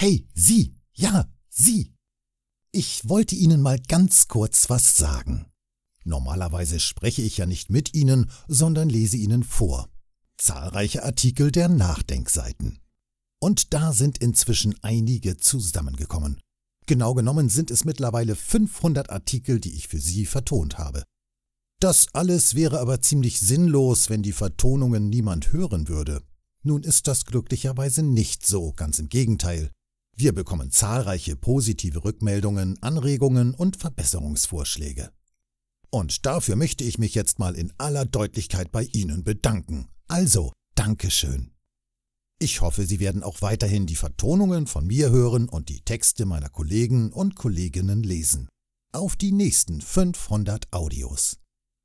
Hey, Sie! Ja, Sie! Ich wollte Ihnen mal ganz kurz was sagen. Normalerweise spreche ich ja nicht mit Ihnen, sondern lese Ihnen vor. Zahlreiche Artikel der Nachdenkseiten. Und da sind inzwischen einige zusammengekommen. Genau genommen sind es mittlerweile 500 Artikel, die ich für Sie vertont habe. Das alles wäre aber ziemlich sinnlos, wenn die Vertonungen niemand hören würde. Nun ist das glücklicherweise nicht so, ganz im Gegenteil. Wir bekommen zahlreiche positive Rückmeldungen, Anregungen und Verbesserungsvorschläge. Und dafür möchte ich mich jetzt mal in aller Deutlichkeit bei Ihnen bedanken. Also, Dankeschön. Ich hoffe, Sie werden auch weiterhin die Vertonungen von mir hören und die Texte meiner Kollegen und Kolleginnen lesen. Auf die nächsten 500 Audios.